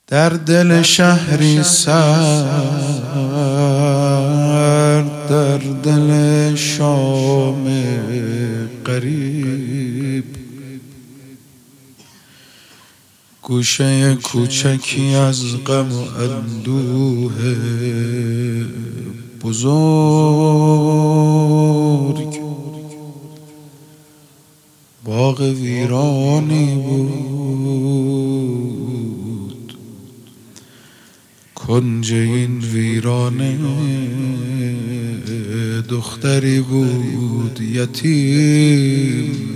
در دل شهری سرد، در دل شام غریب، گوشه کوچکی از غم و اندوه بزرگ، باغ ویرانی بود. کنج این ویرانه دختری بود یتیم.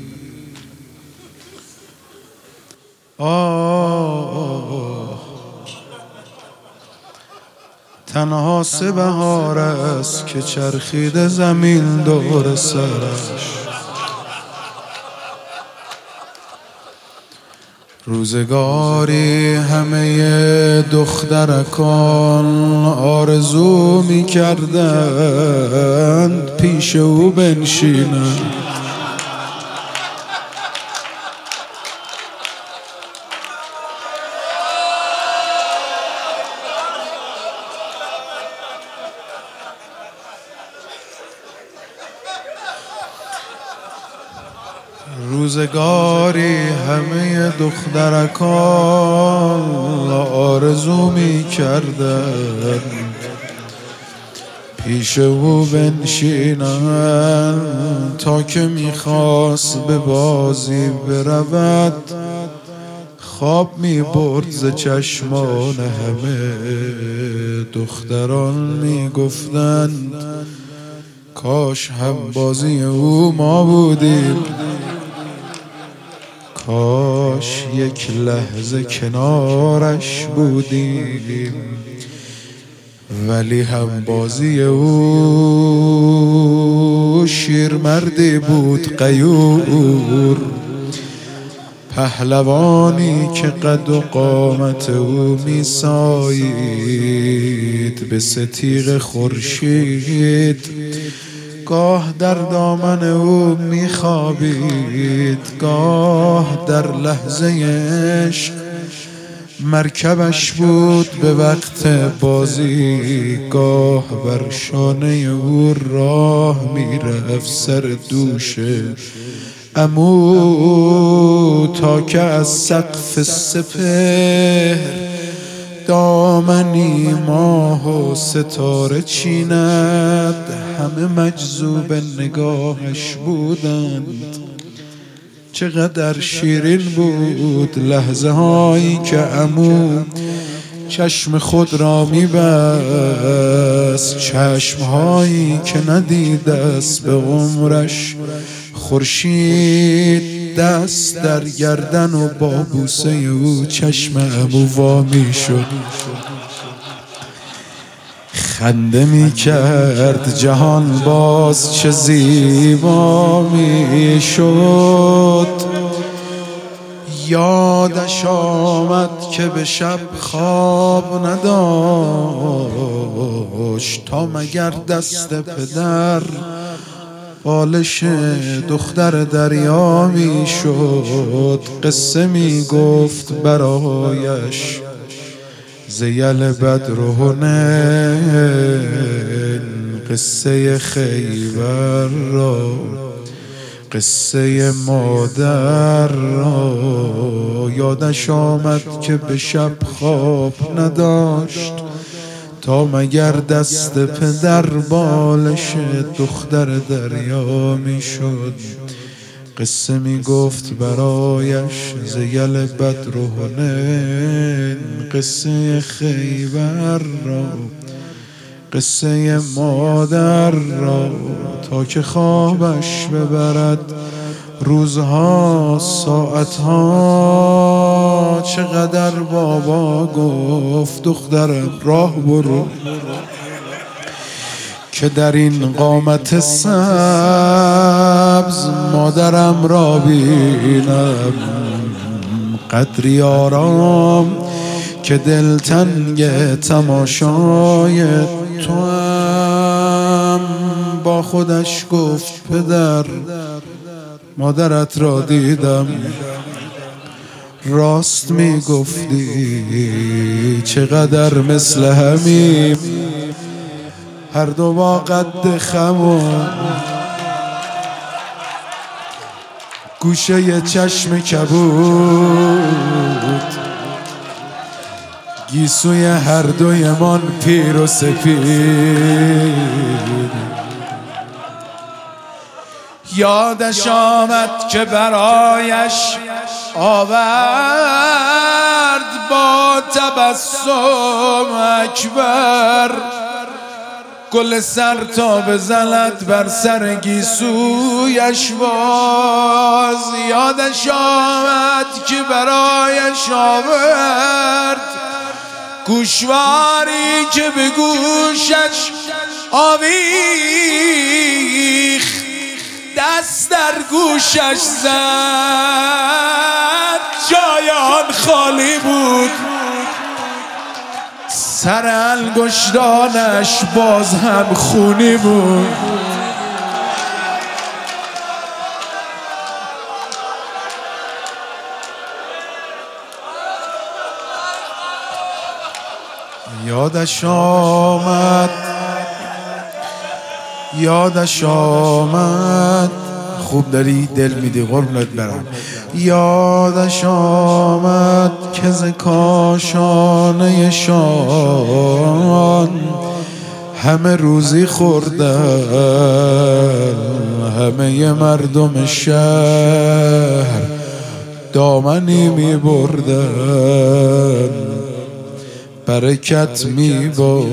تنها 3 بهار است که چرخیده زمین دور سرش. روزگاری همه دخترکان آرزو می کردند پیش او بنشینند. روزگاری همه دخترکان آرزو می کردند پیش او بنشینند، تا که می خواست به بازی برود خواب می برد ز چشمان همه. دختران می گفتند کاش هم بازی او ما بودیم، کاش یک لحظه کنارش بودیم. ولی هم بازی او شیرمردی بود غیور، پهلوانی که قد و قامت او می سایید به ستیغ خورشید. گاه در دامن او می خوابید، گاه در لحظه عشق مرکبش بود به وقت بازی. گاه بر شانه او راه می رفت سر دوش عمو، تا که از سقف سپهر دامنی ماه و ستاره چیند. همه مجذوب نگاهش بودند. چقدر شیرین بود لحظه هایی که عمو چشم خود را می‌بست، چشم هایی که ندیده است به عمرش خورشید. دست در گردن و با بوسه او چشم عمو وا می‌شد، خنده می کرد جهان باز چه زیبا می شد. یادش آمد که به شب خواب نداشت تا مگر دست پدر بالش دختر دریا می شد. قصه می گفت برایش زیل بدر و حنین، قصه خیبر را، قصه مادر را. یادش آمد که به شب خواب نداشت تا مگر دست پدر بالش دختر دریا می شد. قصه می گفت برایش زیل بدر و حنین، قصه خیبر را، قصه مادر را. تا که خوابش ببرد روزها ساعتها. چقدر بابا گفت دخترم راه برو که در این قامت سبز مادرم را بینم. قدری آرام که دلتنگ تماشای تو هم. با خودش گفت پدر مادرت را دیدم، راست میگفتی چقدر مثل همیم، هر دو با قد خمون، گوشه چشم کبود، گیسوی هر دوی من پیر و سپید. یادش آمد که برایش آورد با تبسم اکبر، گل سر تا بزند بر سر گیسویش باز. یادش آمد که برایش آورد گوشواری که به گوشش آویخت، دست در گوشش زد، جای آن خالی بود، سر انگشتانش باز هم خونی بود. یادش آمد خوب داری دل میدی قربونت برم. یادش آمد که ز کاشانه شان همه روزی خوردن، همه مردم شهر دامنی می بردن، برکت می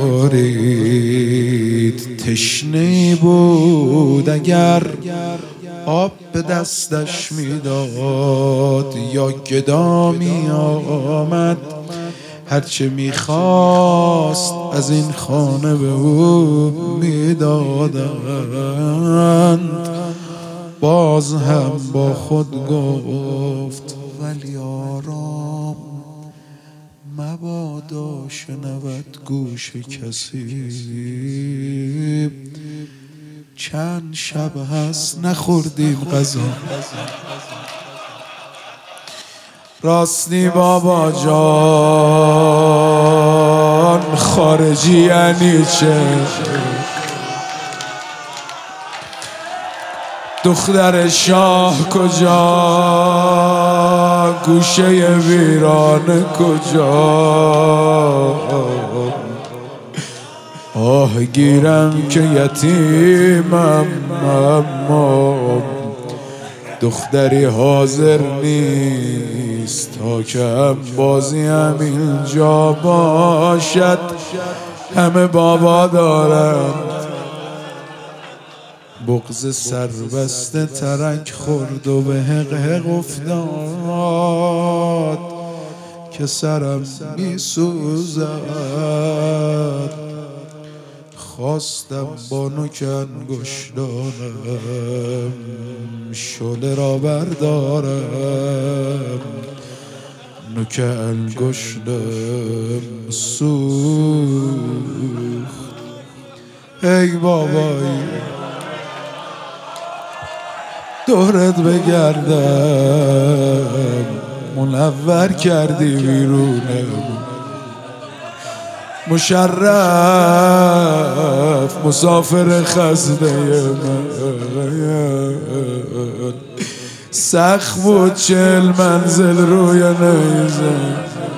بارید. تشنه بود اگر آب به دستش میداد، یا گدا می آمد هرچه میخواست از این خانه به او میدادند. باز هم با خود گفت ولی آرام مبادا شنود گوش کسی، چند شب هست نخوردیم غذا. راستی بابا جان خارجی یعنی چه؟ دختر شاه کجا؟ گوشه ویران کجا؟ آه گیرم که یتیمم، اما دختری حاضر نیست تا که هم بازی هم اینجا باشد. همه بابا دارند بغض سربسته ترک خورد و به حق حق افتاد که سرم می سوزد. خواستم با نوک انگشتانم شعله را بردارم، نوک انگشتم سوخت. ای بابایی دورت بگردم، منور کردی بیرونم، مشرف مسافر خزده من. سخت بود 40 منزل روی نیزم،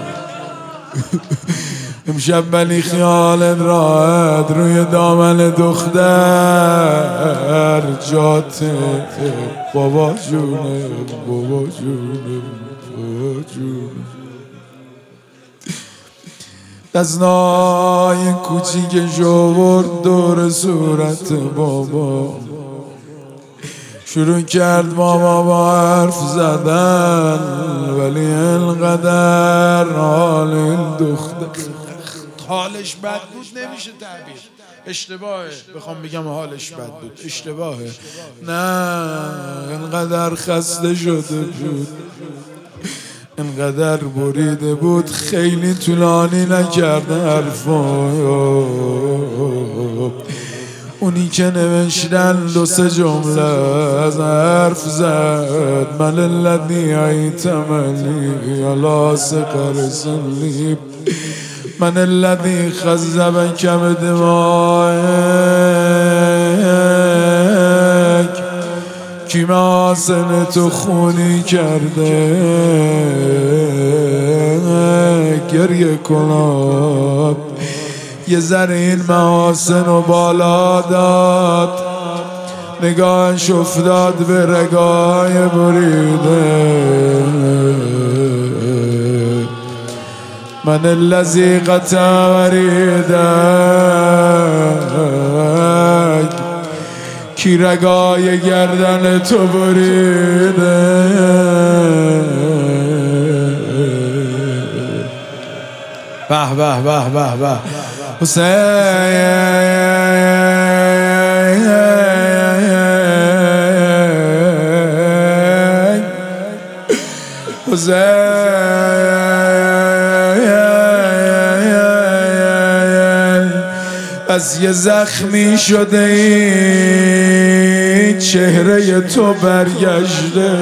امشب ولی خیالت راحت روی دامن دختر جاته. بابا جونه بابا جونه بابا جونه. دستای کوچیک جورد دور صورت بابا، شروع کرد ماما با حرف زدن، ولی انقدر حال این دختر حالش بد بود نمیشه تعبیر، اشتباهه بخوام بگم حالش بد بود، اشتباهه. نه انقدر خسته شده بود، انقدر بریده بود، خیلی طولانی نکرده حرفا. اونی که نوشتن 2-3 جمله از حرف زد من الذی ایتملی علی سقر سلیب من الذی خذب کم دمائک کی محاسن تو خونی کرده گریه کناد یه ذره این محاسن رو بالا داد نگاهش افتاد به رگای بریده من الذی قطع وریدک کی رگای گردن تو بریده به به به به به حسین از یه زخمی شده این چهره تو برگشته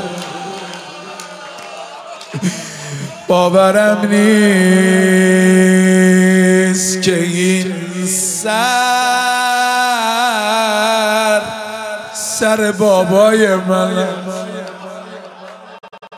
باورم نیست که این سر بابای من